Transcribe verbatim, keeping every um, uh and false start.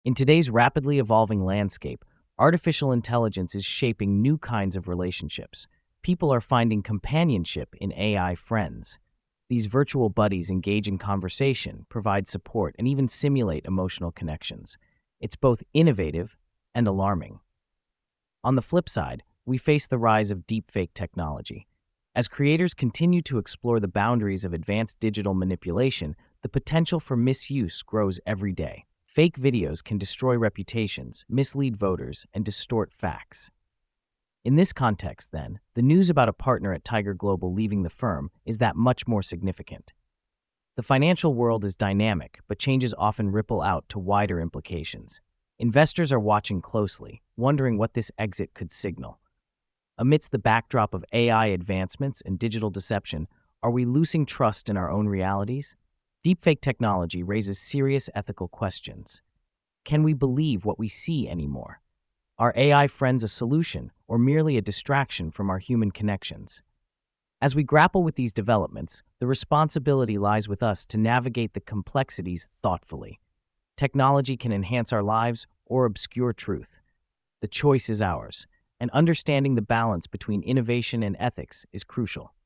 In today's rapidly evolving landscape, artificial intelligence is shaping new kinds of relationships. People are finding companionship in A I friends. These virtual buddies engage in conversation, provide support, and even simulate emotional connections. It's both innovative and alarming. On the flip side, we face the rise of deepfake technology. As creators continue to explore the boundaries of advanced digital manipulation, the potential for misuse grows every day. Fake videos can destroy reputations, mislead voters, and distort facts. In this context, then, the news about a partner at Tiger Global leaving the firm is that much more significant. The financial world is dynamic, but changes often ripple out to wider implications. Investors are watching closely, wondering what this exit could signal. Amidst the backdrop of A I advancements and digital deception, are we losing trust in our own realities? Deepfake technology raises serious ethical questions. Can we believe what we see anymore? Are A I friends a solution or merely a distraction from our human connections? As we grapple with these developments, the responsibility lies with us to navigate the complexities thoughtfully. Technology can enhance our lives or obscure truth. The choice is ours, and understanding the balance between innovation and ethics is crucial.